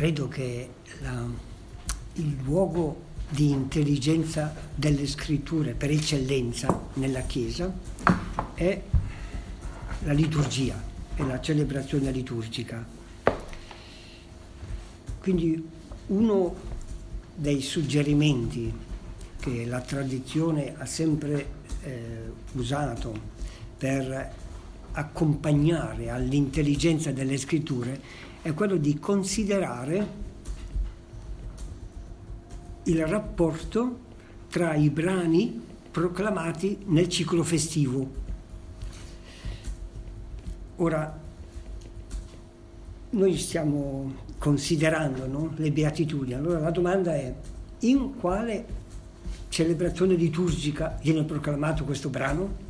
credo che il luogo di intelligenza delle scritture per eccellenza nella Chiesa è la liturgia, è la celebrazione liturgica. Quindi uno dei suggerimenti che la tradizione ha sempre usato per accompagnare all'intelligenza delle scritture è quello di considerare il rapporto tra i brani proclamati nel ciclo festivo. Ora, noi stiamo considerando, no, le beatitudini. Allora la domanda è: in quale celebrazione liturgica viene proclamato questo brano?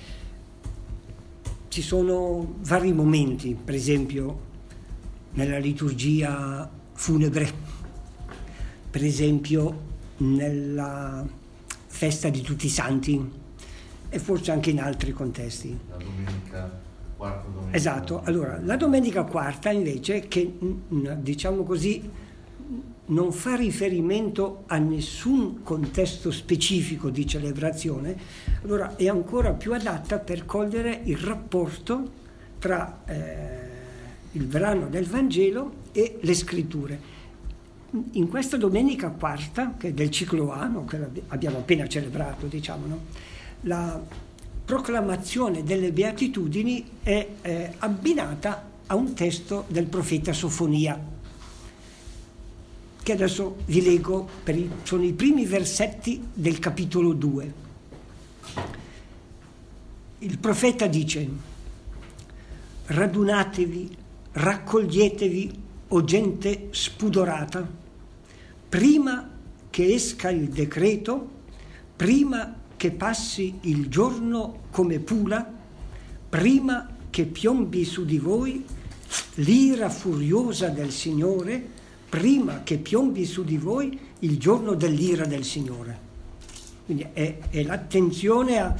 Ci sono vari momenti, per esempio nella liturgia funebre, per esempio nella festa di tutti i santi e forse anche in altri contesti. La domenica, quarta domenica. Esatto, allora la domenica quarta invece, che diciamo così non fa riferimento a nessun contesto specifico di celebrazione, allora è ancora più adatta per cogliere il rapporto tra il brano del Vangelo e le scritture. In questa domenica quarta, che è del ciclo A, no, che abbiamo appena celebrato, diciamo, no, la proclamazione delle beatitudini è abbinata a un testo del profeta Sofonia, che adesso vi leggo, sono i primi versetti del capitolo 2. Il profeta dice: radunatevi, raccoglietevi, o gente spudorata, prima che esca il decreto, prima che passi il giorno come pula, prima che piombi su di voi l'ira furiosa del Signore, prima che piombi su di voi il giorno dell'ira del Signore. Quindi è l'attenzione a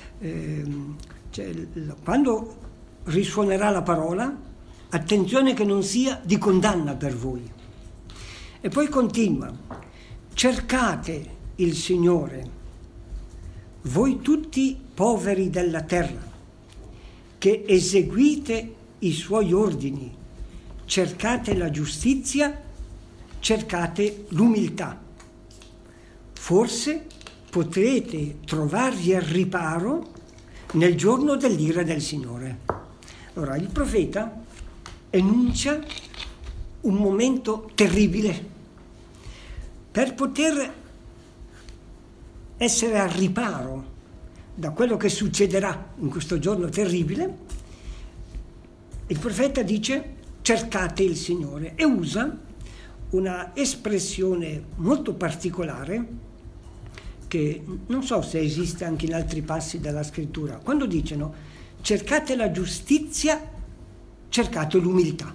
quando risuonerà la parola, attenzione che non sia di condanna per voi. E poi continua: cercate il Signore, voi tutti poveri della terra, che eseguite i suoi ordini, cercate la giustizia, cercate l'umiltà. Forse potrete trovarvi al riparo nel giorno dell'ira del Signore. Allora il profeta enuncia un momento terribile. Per poter essere al riparo da quello che succederà in questo giorno terribile, il profeta dice: cercate il Signore, e usa una espressione molto particolare che non so se esiste anche in altri passi della scrittura. Quando dicono cercate la giustizia, cercate l'umiltà.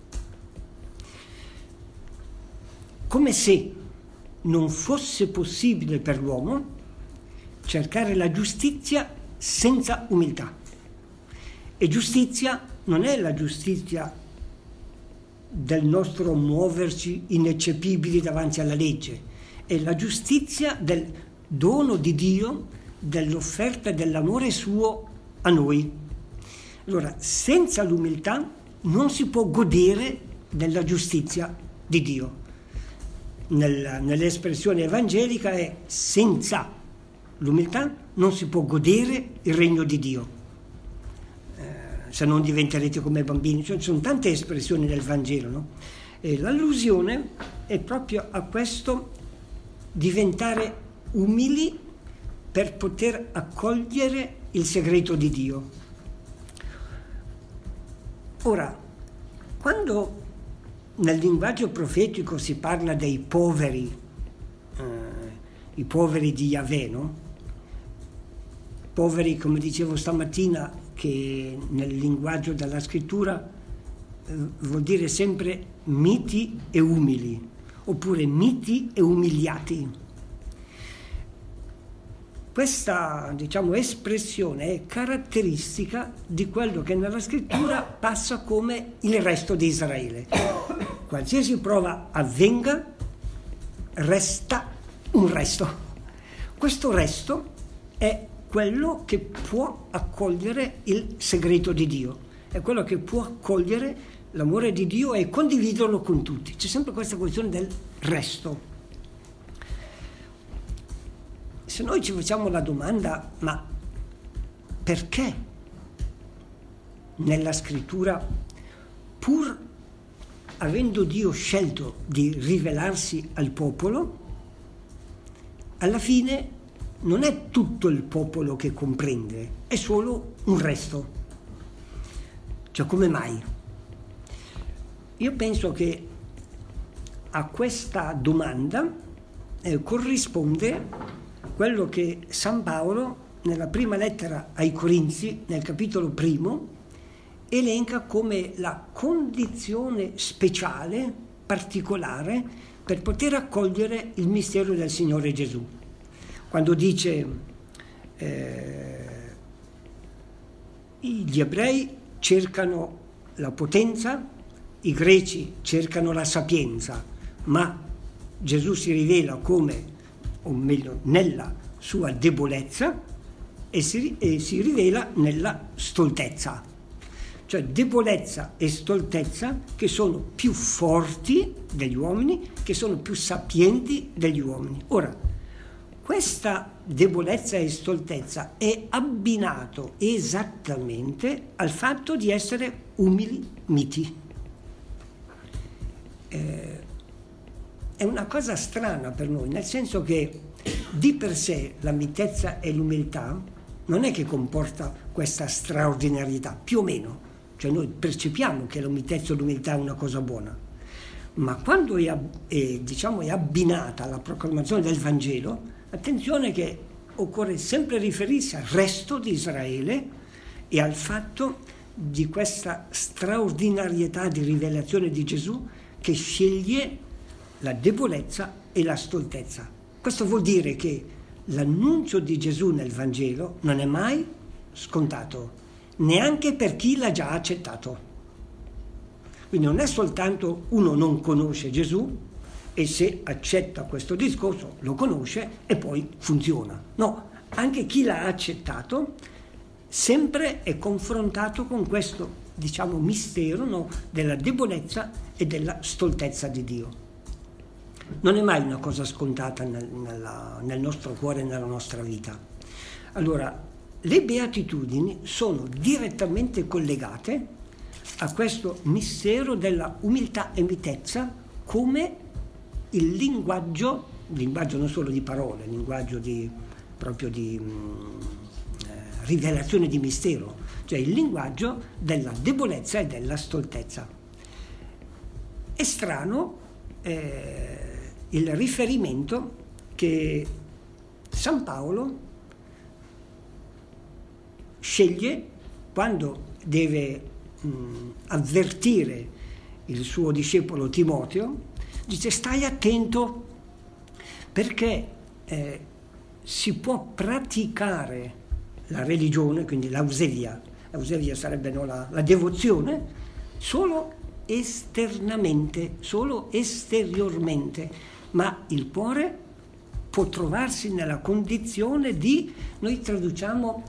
Come se non fosse possibile per l'uomo cercare la giustizia senza umiltà. E giustizia non è la giustizia del nostro muoverci ineccepibili davanti alla legge, è la giustizia del dono di Dio, dell'offerta dell'amore suo a noi. Allora, senza l'umiltà non si può godere della giustizia di Dio. Nell'espressione evangelica è: senza l'umiltà non si può godere il regno di Dio. Se non diventerete come bambini. Cioè, ci sono tante espressioni nel Vangelo, no? E l'allusione è proprio a questo diventare umili per poter accogliere il segreto di Dio. Ora, quando nel linguaggio profetico si parla dei poveri, i poveri di Yahweh, no? Poveri, come dicevo stamattina, che nel linguaggio della scrittura vuol dire sempre miti e umili, oppure miti e umiliati. questa, diciamo, espressione è caratteristica di quello che nella scrittura passa come il resto di Israele. Qualsiasi prova avvenga, resta un resto. Questo resto è quello che può accogliere il segreto di Dio, è quello che può accogliere l'amore di Dio e condividerlo con tutti. C'è sempre questa questione del resto. Se noi ci facciamo la domanda, ma perché nella scrittura, pur avendo Dio scelto di rivelarsi al popolo, alla fine non è tutto il popolo che comprende, è solo un resto. Cioè, come mai? Io penso che a questa domanda corrisponde quello che San Paolo nella prima lettera ai Corinzi, nel capitolo 1, elenca come la condizione speciale, particolare, per poter accogliere il mistero del Signore Gesù. Quando dice gli ebrei cercano la potenza, i greci cercano la sapienza, ma Gesù si rivela come, o meglio, nella sua debolezza e si rivela nella stoltezza. Cioè debolezza e stoltezza che sono più forti degli uomini, che sono più sapienti degli uomini. Ora, questa debolezza e stoltezza è abbinato esattamente al fatto di essere umili miti. È una cosa strana per noi, nel senso che di per sé la mitezza e l'umiltà non è che comporta questa straordinarietà, più o meno. Cioè noi percepiamo che la mitezza e l'umiltà è una cosa buona, ma quando è abbinata alla proclamazione del Vangelo, attenzione che occorre sempre riferirsi al resto di Israele e al fatto di questa straordinarietà di rivelazione di Gesù che sceglie la debolezza e la stoltezza. Questo vuol dire che l'annuncio di Gesù nel Vangelo non è mai scontato, neanche per chi l'ha già accettato. Quindi non è soltanto uno non conosce Gesù e se accetta questo discorso lo conosce e poi funziona. No, anche chi l'ha accettato sempre è confrontato con questo, diciamo, mistero, no, della debolezza e della stoltezza di Dio. Non è mai una cosa scontata nel nostro cuore e nella nostra vita. Allora, le beatitudini sono direttamente collegate a questo mistero della umiltà e mitezza come il linguaggio non solo di parole, il linguaggio proprio di rivelazione di mistero, cioè il linguaggio della debolezza e della stoltezza. È strano il riferimento che San Paolo sceglie quando deve avvertire il suo discepolo Timoteo, dice: stai attento perché si può praticare la religione, quindi l'auselia sarebbe la devozione, solo esternamente, solo esteriormente, ma il cuore può trovarsi nella condizione di, noi traduciamo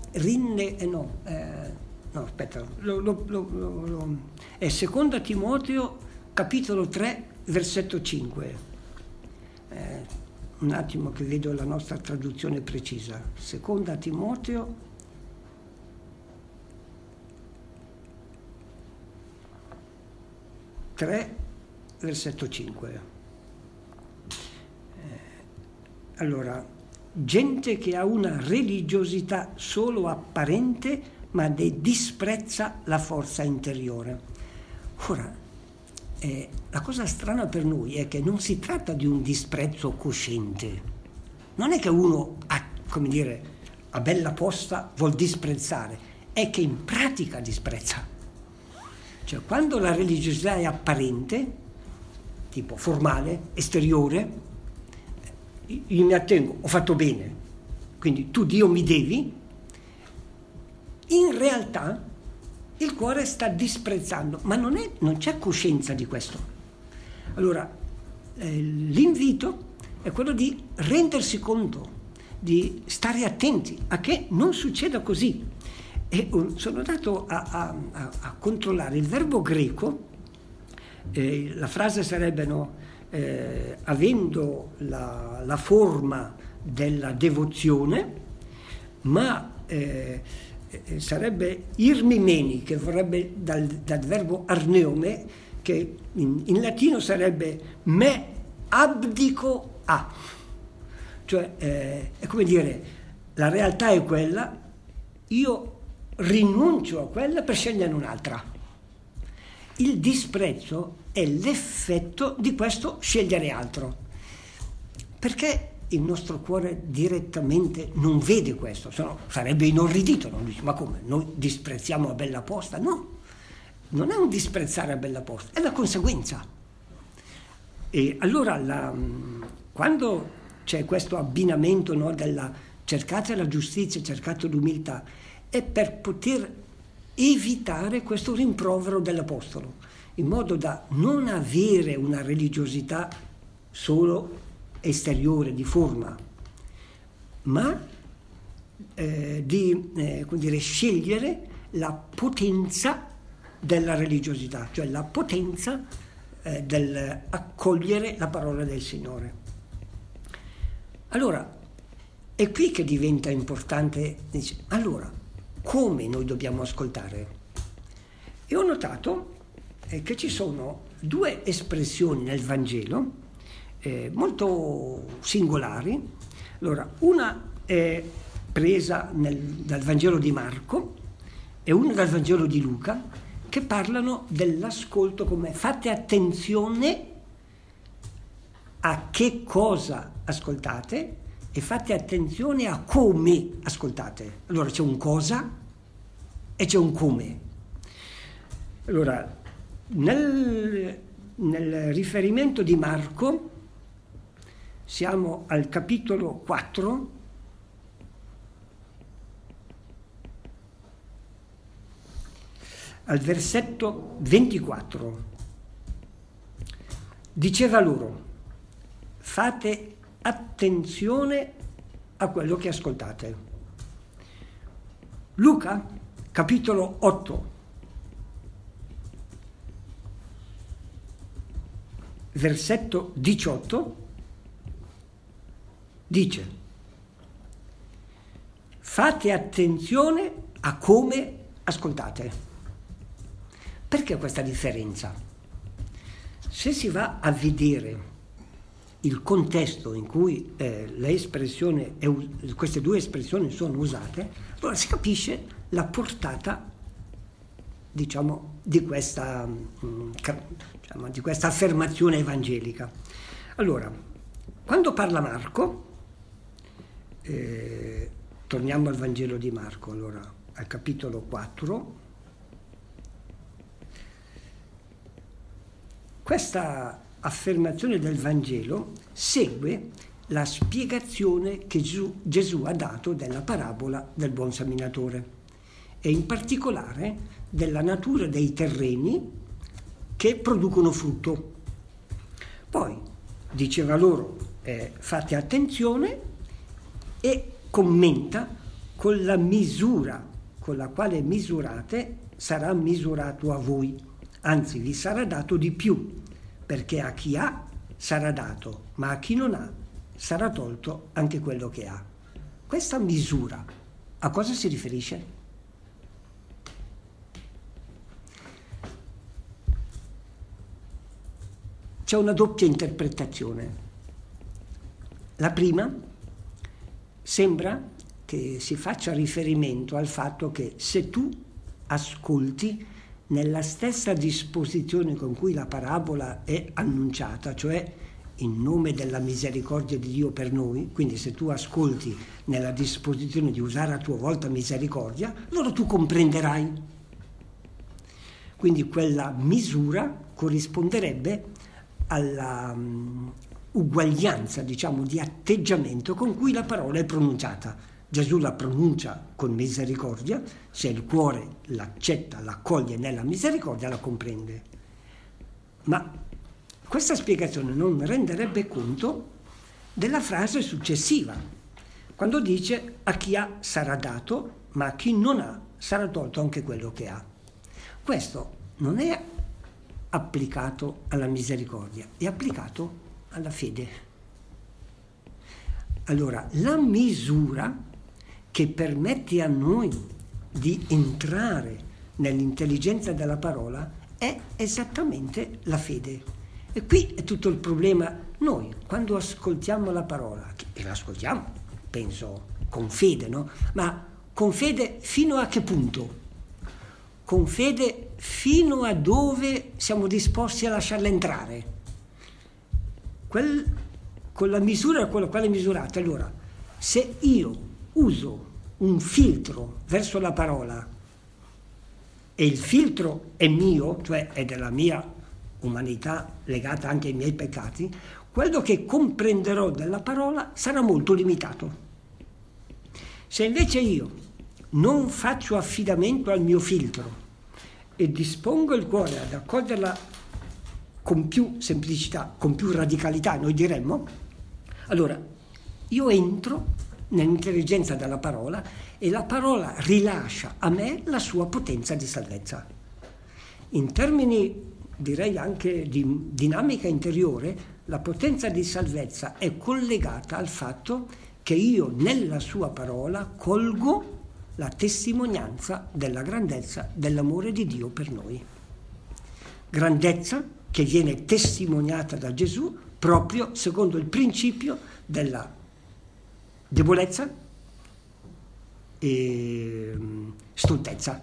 è seconda Timoteo capitolo 3 versetto 5, un attimo che vedo la nostra traduzione precisa, seconda Timoteo 3 versetto 5. Allora, gente che ha una religiosità solo apparente, ma disprezza la forza interiore. Ora, la cosa strana per noi è che non si tratta di un disprezzo cosciente. Non è che uno, a bella posta vuol disprezzare, è che in pratica disprezza. Cioè, quando la religiosità è apparente, tipo formale, esteriore, io mi attengo, ho fatto bene, quindi tu Dio mi devi, in realtà il cuore sta disprezzando, ma non c'è coscienza di questo. Allora, l'invito è quello di rendersi conto, di stare attenti a che non succeda così. E sono andato a controllare il verbo greco, la frase sarebbe avendo la forma della devozione, ma sarebbe irmimeni, che vorrebbe dal verbo arneome, che in latino sarebbe me abdico a. Cioè è come dire, la realtà è quella, io rinuncio a quella per scegliere un'altra. Il disprezzo è l'effetto di questo scegliere altro, perché il nostro cuore direttamente non vede questo, se no sarebbe inorridito, non dice, ma come, noi disprezziamo a bella posta? No, non è un disprezzare a bella posta, è la conseguenza. E allora quando c'è questo abbinamento, no, della cercate la giustizia, cercate l'umiltà, è per poter evitare questo rimprovero dell'Apostolo, in modo da non avere una religiosità solo esteriore, di forma, ma di scegliere la potenza della religiosità, cioè la potenza dell'accogliere la parola del Signore. Allora, è qui che diventa importante, allora, come noi dobbiamo ascoltare? E ho notato che ci sono due espressioni nel Vangelo molto singolari. Allora, una è presa dal Vangelo di Marco e una dal Vangelo di Luca, che parlano dell'ascolto come fate attenzione a che cosa ascoltate e fate attenzione a come ascoltate. Allora c'è un cosa e c'è un come. Allora, nel riferimento di Marco siamo al capitolo 4, al versetto 24. Diceva loro: fate attenzione a quello che ascoltate. Luca, capitolo 8, versetto 18, dice: fate attenzione a come ascoltate. Perché questa differenza? Se si va a vedere il contesto in cui queste due espressioni sono usate, allora si capisce la portata, diciamo, di questa affermazione evangelica. Allora, quando parla Marco, torniamo al Vangelo di Marco, allora al capitolo 4, questa affermazione del Vangelo segue la spiegazione che Gesù ha dato della parabola del buon seminatore e in particolare della natura dei terreni che producono frutto. Poi diceva loro fate attenzione, e commenta: con la misura con la quale misurate sarà misurato a voi, anzi vi sarà dato di più, perché a chi ha sarà dato, ma a chi non ha sarà tolto anche quello che ha. Questa misura a cosa si riferisce? C'è una doppia interpretazione. La prima sembra che si faccia riferimento al fatto che se tu ascolti nella stessa disposizione con cui la parabola è annunciata, cioè in nome della misericordia di Dio per noi, quindi se tu ascolti nella disposizione di usare a tua volta misericordia, allora tu comprenderai. Quindi quella misura corrisponderebbe uguaglianza, diciamo, di atteggiamento con cui la parola è pronunciata. Gesù la pronuncia con misericordia, se il cuore l'accetta, l'accoglie nella misericordia, la comprende. Ma questa spiegazione non renderebbe conto della frase successiva, quando dice: a chi ha sarà dato, ma a chi non ha sarà tolto anche quello che ha. Questo non è applicato alla misericordia, è applicato alla fede. Allora, la misura che permette a noi di entrare nell'intelligenza della parola è esattamente la fede. E qui è tutto il problema. Noi, quando ascoltiamo la parola, e l'ascoltiamo, penso, con fede, no? Ma con fede fino a che punto? Con fede fino a dove siamo disposti a lasciarla entrare. Con la misura con la quale è misurata. Allora, se io uso un filtro verso la parola e il filtro è mio, cioè è della mia umanità legata anche ai miei peccati, quello che comprenderò della parola sarà molto limitato. Se invece io non faccio affidamento al mio filtro e dispongo il cuore ad accoglierla con più semplicità, con più radicalità, noi diremmo, allora io entro nell'intelligenza della parola e la parola rilascia a me la sua potenza di salvezza. In termini, direi anche di dinamica interiore, la potenza di salvezza è collegata al fatto che io nella sua parola colgo la testimonianza della grandezza dell'amore di Dio per noi. Grandezza che viene testimoniata da Gesù proprio secondo il principio della debolezza e stoltezza.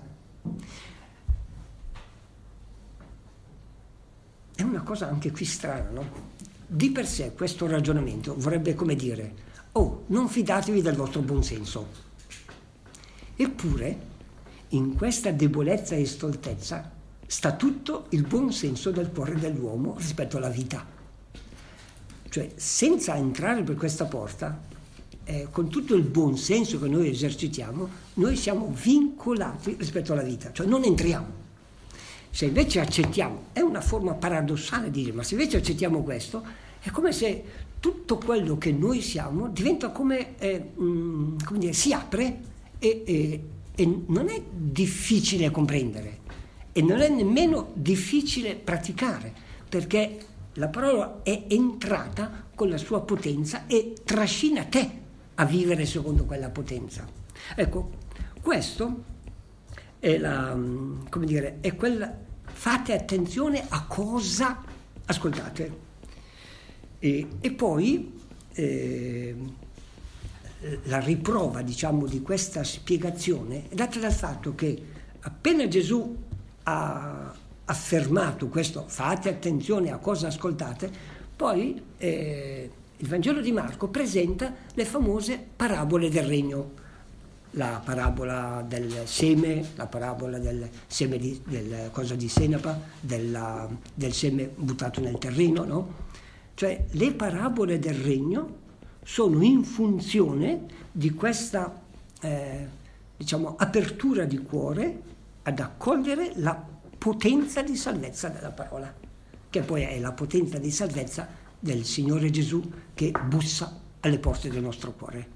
È una cosa anche qui strana, no? Di per sé questo ragionamento vorrebbe come dire: oh, non fidatevi del vostro buonsenso. Eppure, in questa debolezza e stoltezza sta tutto il buonsenso del cuore dell'uomo rispetto alla vita. Cioè, senza entrare per questa porta, con tutto il buonsenso che noi esercitiamo, noi siamo vincolati rispetto alla vita, cioè non entriamo. Se invece accettiamo, è una forma paradossale di dire, ma se invece accettiamo questo, è come se tutto quello che noi siamo diventa come dire, si apre e non è difficile comprendere e non è nemmeno difficile praticare, perché la parola è entrata con la sua potenza e trascina te a vivere secondo quella potenza. Ecco, questo è è quel, fate attenzione a cosa ascoltate. E poi la riprova, diciamo, di questa spiegazione è data dal fatto che appena Gesù ha affermato questo, fate attenzione a cosa ascoltate, poi il Vangelo di Marco presenta le famose parabole del regno, la parabola del seme, la parabola del seme del cosa di senape, del seme buttato nel terreno, no? Cioè le parabole del regno sono in funzione di questa apertura di cuore ad accogliere la potenza di salvezza della parola, che poi è la potenza di salvezza del Signore Gesù che bussa alle porte del nostro cuore.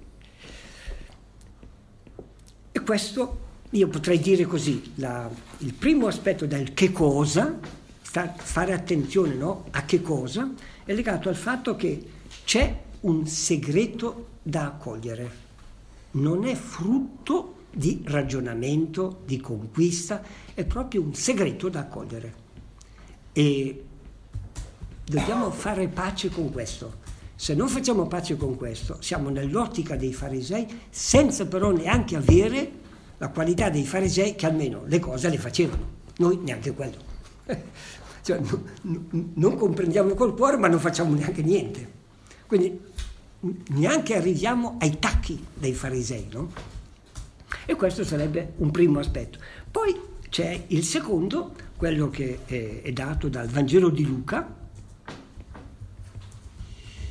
E questo, io potrei dire così, il primo aspetto del che cosa, fare attenzione, no, a che cosa, è legato al fatto che c'è un segreto da accogliere. Non è frutto di ragionamento, di conquista, è proprio un segreto da accogliere. E dobbiamo fare pace con questo. Se non facciamo pace con questo, siamo nell'ottica dei farisei, senza però neanche avere la qualità dei farisei che almeno le cose le facevano. Noi neanche quello. Cioè, non comprendiamo col cuore, ma non facciamo neanche niente. Quindi neanche arriviamo ai tacchi dei farisei, no? E questo sarebbe un primo aspetto. Poi c'è il secondo, quello che è dato dal Vangelo di Luca,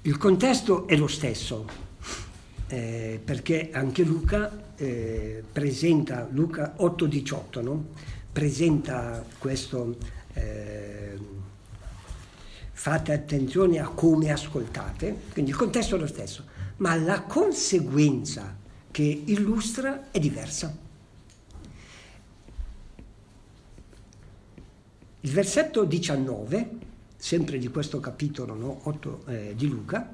Il contesto è lo stesso, perché anche Luca presenta, Luca 8,18, no? Presenta questo, fate attenzione a come ascoltate, quindi il contesto è lo stesso, ma la conseguenza che illustra è diversa. Il versetto 19, sempre di questo capitolo, no? 8 di Luca,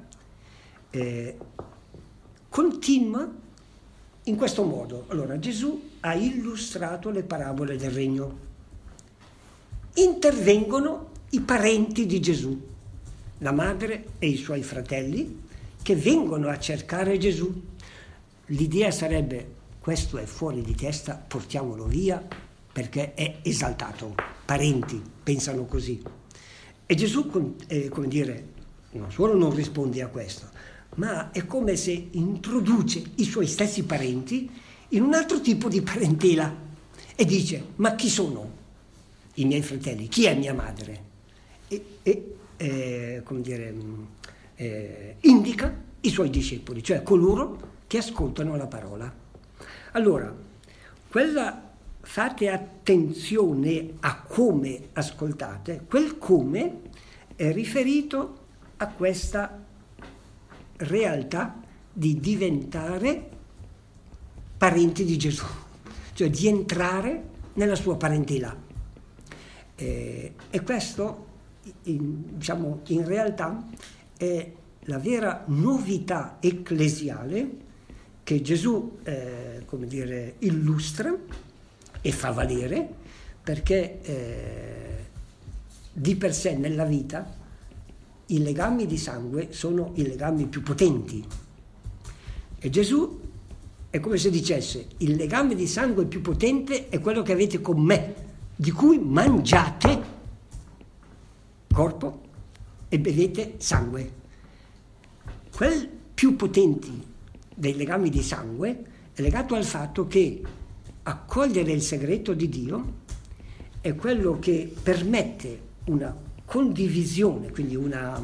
continua in questo modo. Allora, Gesù ha illustrato le parabole del regno. Intervengono i parenti di Gesù, la madre e i suoi fratelli, che vengono a cercare Gesù. L'idea sarebbe: questo è fuori di testa, portiamolo via perché è esaltato. Parenti pensano così. E Gesù, come dire, non solo non risponde a questo, ma è come se introduce i suoi stessi parenti in un altro tipo di parentela e dice: ma chi sono i miei fratelli? Chi è mia madre? Come dire, indica i suoi discepoli, cioè coloro che ascoltano la parola. Allora, fate attenzione a come ascoltate, quel come è riferito a questa realtà di diventare parenti di Gesù, cioè di entrare nella sua parentela. E questo, diciamo, in realtà è la vera novità ecclesiale che Gesù, come dire, illustra e fa valere, perché di per sé nella vita i legami di sangue sono i legami più potenti. E Gesù è come se dicesse: il legame di sangue più potente è quello che avete con me, di cui mangiate corpo e bevete sangue. Quel più potenti dei legami di sangue è legato al fatto che accogliere il segreto di Dio è quello che permette una condivisione, quindi una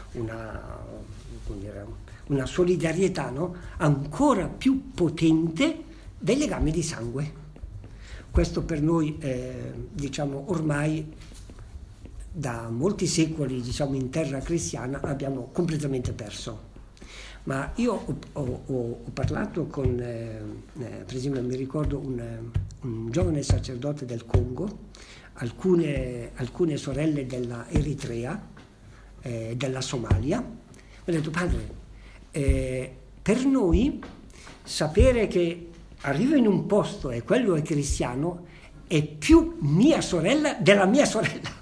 solidarietà, no? Ancora più potente dei legami di sangue. Questo per noi, diciamo, ormai da molti secoli, diciamo, in terra cristiana abbiamo completamente perso. Ma io ho parlato con, per esempio, mi ricordo un giovane sacerdote del Congo, alcune sorelle della Eritrea, della Somalia. Ho detto: padre, per noi sapere che arrivo in un posto e quello è cristiano è più mia sorella della mia sorella.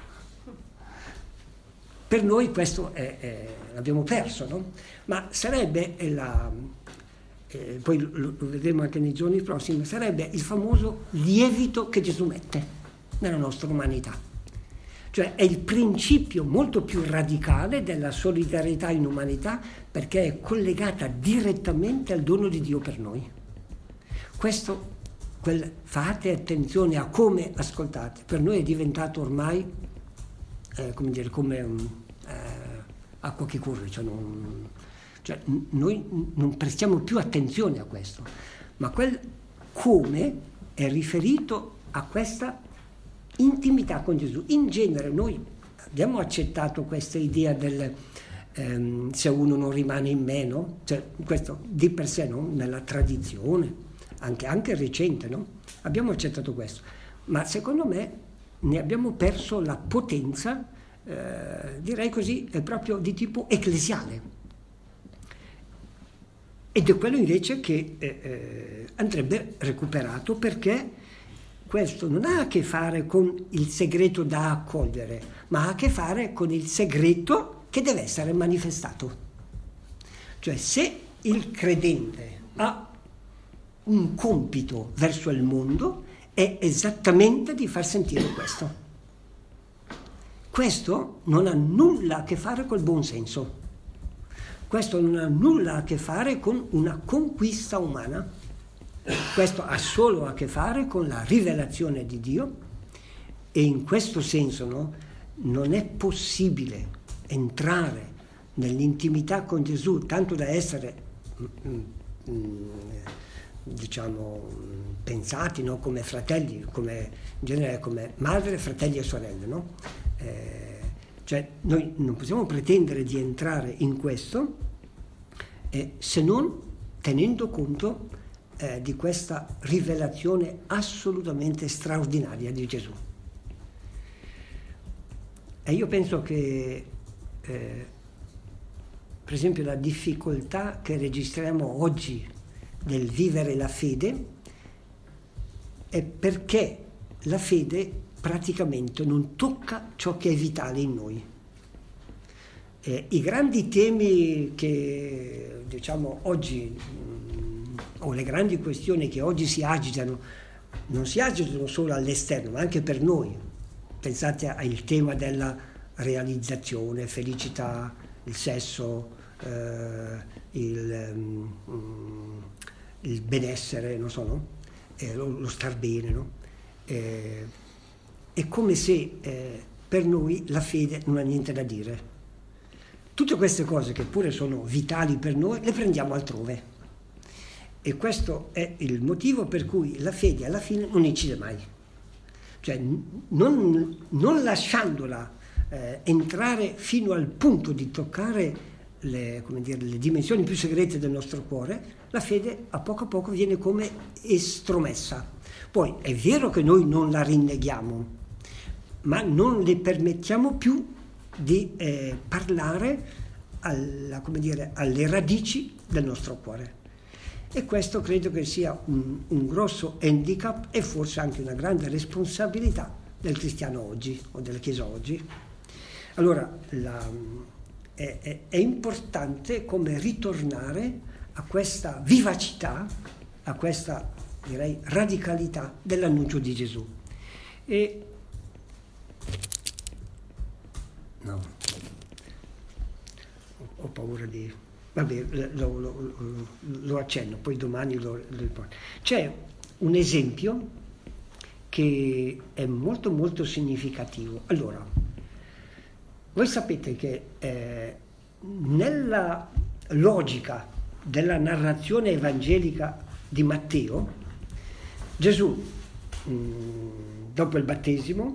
Per noi questo l'abbiamo perso, no? Ma sarebbe poi lo vedremo anche nei giorni prossimi, sarebbe il famoso lievito che Gesù mette nella nostra umanità. Cioè è il principio molto più radicale della solidarietà in umanità, perché è collegata direttamente al dono di Dio per noi. Questo, fate attenzione a come ascoltate, per noi è diventato ormai, come dire, come acqua che corre, cioè noi non prestiamo più attenzione a questo, ma quel come è riferito a questa intimità con Gesù. In genere noi abbiamo accettato questa idea del se uno non rimane in me, no? Cioè, questo di per sé, no? Nella tradizione, anche recente, no? Abbiamo accettato questo, ma secondo me ne abbiamo perso la potenza, direi così, è proprio di tipo ecclesiale. Ed è quello invece che andrebbe recuperato, perché questo non ha a che fare con il segreto da accogliere, ma ha a che fare con il segreto che deve essere manifestato. Cioè, se il credente ha un compito verso il mondo, è esattamente di far sentire questo. Questo non ha nulla a che fare col buon senso. Questo non ha nulla a che fare con una conquista umana. Questo ha solo a che fare con la rivelazione di Dio, e in questo senso, no, non è possibile entrare nell'intimità con Gesù, tanto da essere, diciamo, pensati, no? Come fratelli, come, in genere come madre, fratelli e sorelle, no? Cioè noi non possiamo pretendere di entrare in questo se non tenendo conto di questa rivelazione assolutamente straordinaria di Gesù. E io penso che per esempio la difficoltà che registriamo oggi nel vivere la fede è perché la fede praticamente non tocca ciò che è vitale in noi. I grandi temi che diciamo oggi, o le grandi questioni che oggi si agitano, non si agitano solo all'esterno, ma anche per noi. Pensate al tema della realizzazione, felicità, il sesso, il benessere, non so, no? Lo star bene, no? È come se per noi la fede non ha niente da dire. Tutte queste cose che pure sono vitali per noi le prendiamo altrove. E questo è il motivo per cui la fede alla fine non incide mai. Cioè non lasciandola entrare fino al punto di toccare le dimensioni più segrete del nostro cuore, la fede a poco viene come estromessa. Poi è vero che noi non la rinneghiamo, ma non le permettiamo più di parlare alle radici del nostro cuore. E questo credo che sia un grosso handicap e forse anche una grande responsabilità del cristiano oggi o della Chiesa oggi. Allora è importante come ritornare a questa vivacità, a questa, direi, radicalità dell'annuncio di Gesù. E no, ho paura di... Vabbè, lo accenno, poi domani lo riporto. C'è un esempio che è molto molto significativo. Allora, voi sapete che nella logica della narrazione evangelica di Matteo, Gesù, dopo il battesimo,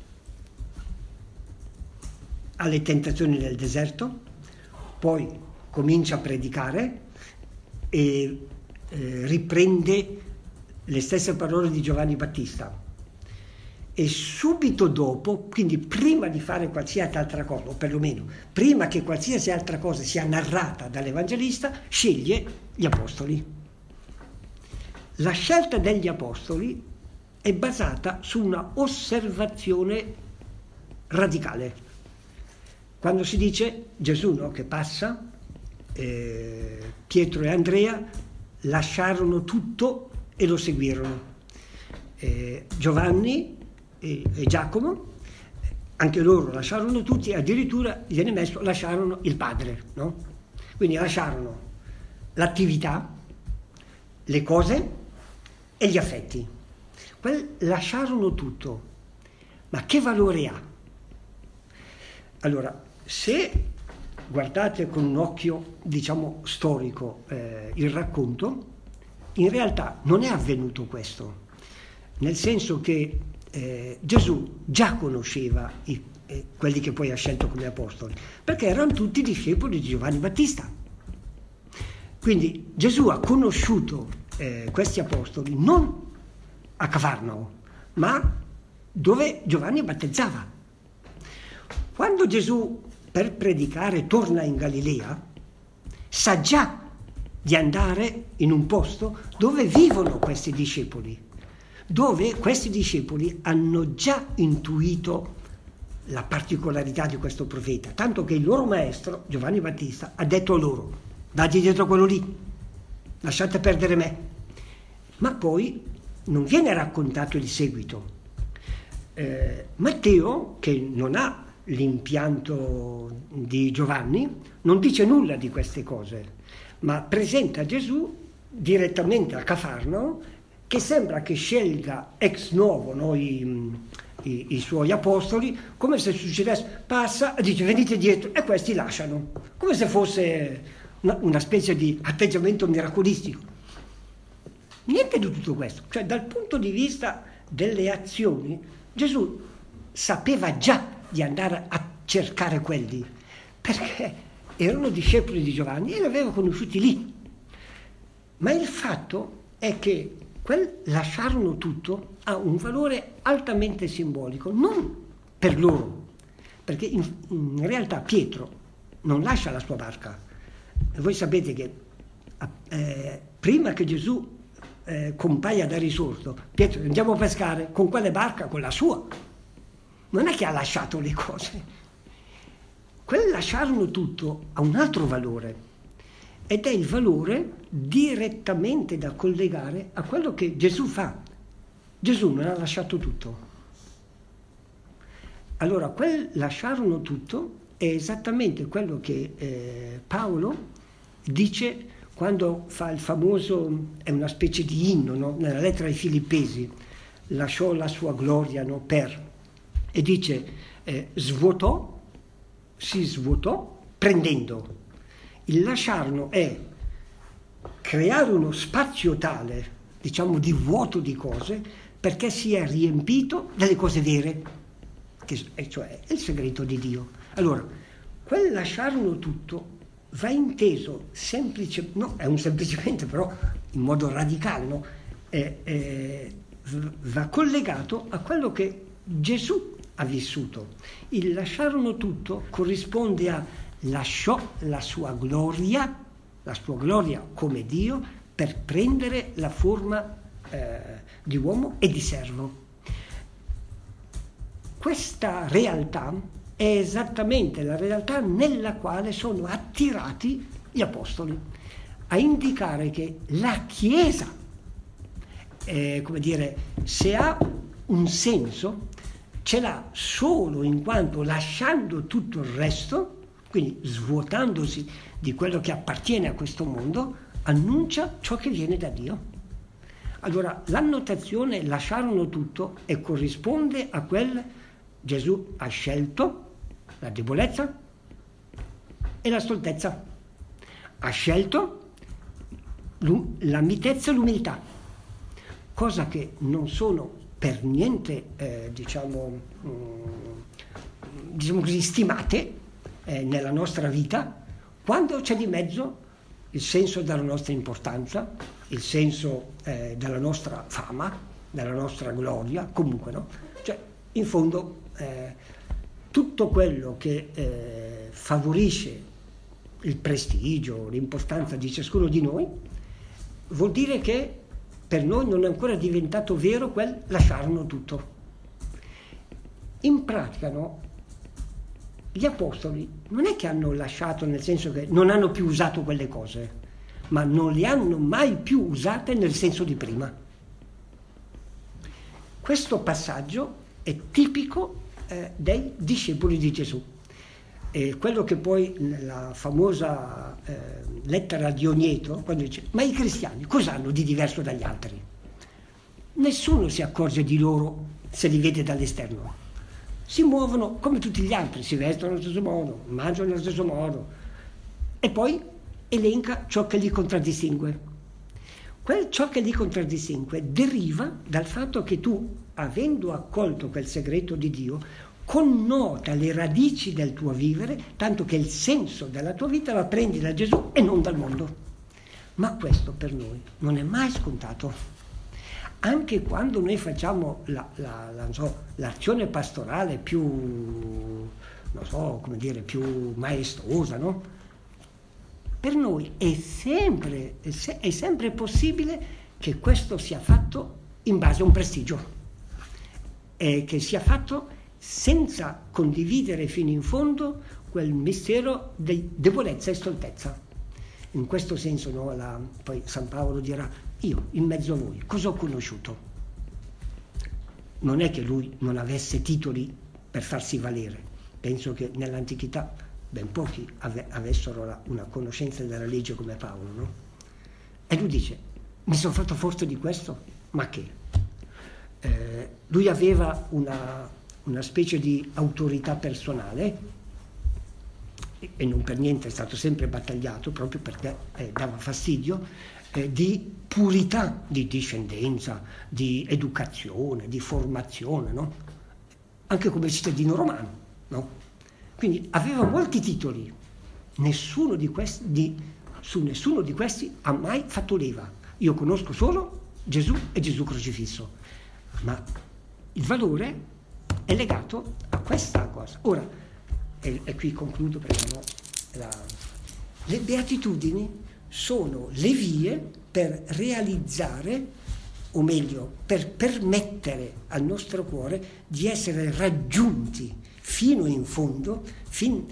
ha le tentazioni del deserto, poi comincia a predicare e riprende le stesse parole di Giovanni Battista. E subito dopo, quindi prima di fare qualsiasi altra cosa, o perlomeno prima che qualsiasi altra cosa sia narrata dall'evangelista, sceglie gli apostoli. La scelta degli apostoli è basata su una osservazione radicale. Quando si dice Gesù, no, che passa, Pietro e Andrea lasciarono tutto e lo seguirono. Giovanni e Giacomo, anche loro lasciarono tutti, e addirittura viene messo lasciarono il padre, no? Quindi lasciarono l'attività, le cose e gli affetti. Lasciarono tutto. Ma che valore ha? Allora, se guardate con un occhio, diciamo, storico il racconto, in realtà non è avvenuto questo, nel senso che Gesù già conosceva quelli che poi ha scelto come apostoli, perché erano tutti discepoli di Giovanni Battista. Quindi Gesù ha conosciuto questi apostoli non a Cafarnao, ma dove Giovanni battezzava. Quando Gesù per predicare torna in Galilea, sa già di andare in un posto dove vivono questi discepoli, dove questi discepoli hanno già intuito la particolarità di questo profeta, tanto che il loro maestro, Giovanni Battista, ha detto a loro: date dietro quello lì, lasciate perdere me. Ma poi non viene raccontato il seguito. Matteo, che non ha l'impianto di Giovanni, non dice nulla di queste cose, ma presenta Gesù direttamente a Cafarnao, che sembra che scelga ex novo, no, i suoi apostoli, come se succedesse, passa e dice venite dietro, e questi lasciano. come se fosse una specie di atteggiamento miracolistico. Niente di tutto questo. Cioè, dal punto di vista delle azioni, Gesù sapeva già di andare a cercare quelli, perché erano discepoli di Giovanni e li aveva conosciuti lì. Ma il fatto è che quel lasciarono tutto ha un valore altamente simbolico, non per loro, perché in realtà Pietro non lascia la sua barca. Voi sapete che prima che Gesù compaia da risorto, Pietro, andiamo a pescare, con quale barca? Con la sua. Non è che ha lasciato le cose. Quel lasciarono tutto ha un altro valore, ed è il valore direttamente da collegare a quello che Gesù fa. Gesù non ha lasciato tutto. Allora, quel lasciarono tutto è esattamente quello che Paolo dice quando fa il famoso, è una specie di inno, no? Nella lettera ai Filippesi, lasciò la sua gloria, no? E dice, si svuotò prendendo. Il lasciarlo è creare uno spazio tale, diciamo, di vuoto di cose, perché si è riempito delle cose vere, cioè è il segreto di Dio. Allora, quel lasciarlo tutto va inteso semplicemente però in modo radicale, no? Va collegato a quello che Gesù ha vissuto. Il lasciarono tutto corrisponde a lasciò la sua gloria come Dio per prendere la forma di uomo e di servo. Questa realtà è esattamente la realtà nella quale sono attirati gli apostoli, a indicare che la Chiesa, come dire, se ha un senso, ce l'ha solo in quanto lasciando tutto il resto, quindi svuotandosi di quello che appartiene a questo mondo, annuncia ciò che viene da Dio. Allora, l'annotazione lasciarono tutto e corrisponde a quel Gesù ha scelto la debolezza e la stoltezza. Ha scelto la mitezza e l'umiltà, cosa che non sono per niente, diciamo così, stimate nella nostra vita, quando c'è di mezzo il senso della nostra importanza, il senso della nostra fama, della nostra gloria, comunque, no? Cioè, in fondo, tutto quello che favorisce il prestigio, l'importanza di ciascuno di noi, vuol dire che per noi non è ancora diventato vero quel lasciarono tutto. In pratica, no, gli apostoli non è che hanno lasciato nel senso che non hanno più usato quelle cose, ma non le hanno mai più usate nel senso di prima. Questo passaggio è tipico dei discepoli di Gesù. Quello che poi nella famosa lettera di Ogneto, quando dice, ma i cristiani cosa hanno di diverso dagli altri? Nessuno si accorge di loro se li vede dall'esterno. Si muovono come tutti gli altri, si vestono allo stesso modo, mangiano allo stesso modo, e poi elenca ciò che li contraddistingue. Ciò che li contraddistingue deriva dal fatto che tu, avendo accolto quel segreto di Dio, connota le radici del tuo vivere, tanto che il senso della tua vita la prendi da Gesù e non dal mondo. Ma questo per noi non è mai scontato. Anche quando noi facciamo l'azione pastorale più, non so come dire, più maestosa, no? Per noi è sempre possibile che questo sia fatto in base a un prestigio, e che sia fatto senza condividere fino in fondo quel mistero di debolezza e stoltezza. In questo senso, no, poi San Paolo dirà, io in mezzo a voi cosa ho conosciuto? Non è che lui non avesse titoli per farsi valere. Penso che nell'antichità ben pochi avessero una conoscenza della legge come Paolo, no? E lui dice, mi sono fatto forte di questo? Ma che? Lui aveva una specie di autorità personale e non per niente è stato sempre battagliato, proprio perché dava fastidio, di purità, di discendenza, di educazione, di formazione, no? Anche come cittadino romano, no? Quindi aveva molti titoli, su nessuno di questi ha mai fatto leva. Io conosco solo Gesù e Gesù crocifisso, ma il valore è legato a questa cosa. Ora, e qui concludo perché no, le beatitudini sono le vie per realizzare, o meglio, per permettere al nostro cuore di essere raggiunti fino in fondo, fin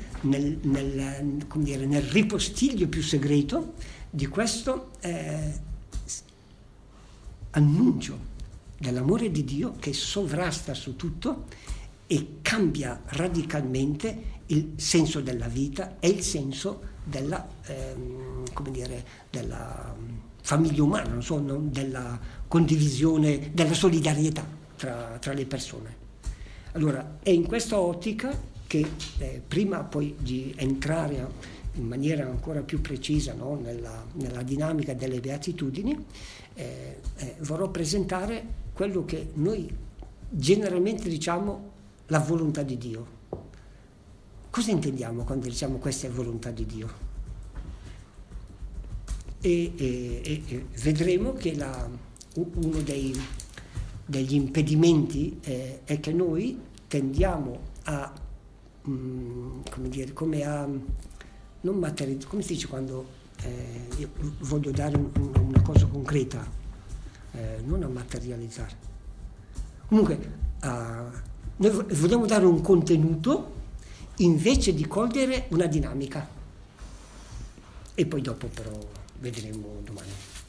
nel ripostiglio più segreto di questo annuncio dell'amore di Dio che sovrasta su tutto e cambia radicalmente il senso della vita e il senso della famiglia umana, non so, della condivisione, della solidarietà tra le persone. Allora, è in questa ottica che prima poi di entrare in maniera ancora più precisa, no, nella dinamica delle beatitudini, vorrò presentare quello che noi generalmente diciamo la volontà di Dio. Cosa intendiamo quando diciamo questa è volontà di Dio? E vedremo che uno degli impedimenti è che noi tendiamo a, non materializzare, come si dice quando io voglio dare una cosa concreta, non a materializzare. Comunque, noi vogliamo dare un contenuto invece di cogliere una dinamica. E poi dopo però vedremo domani.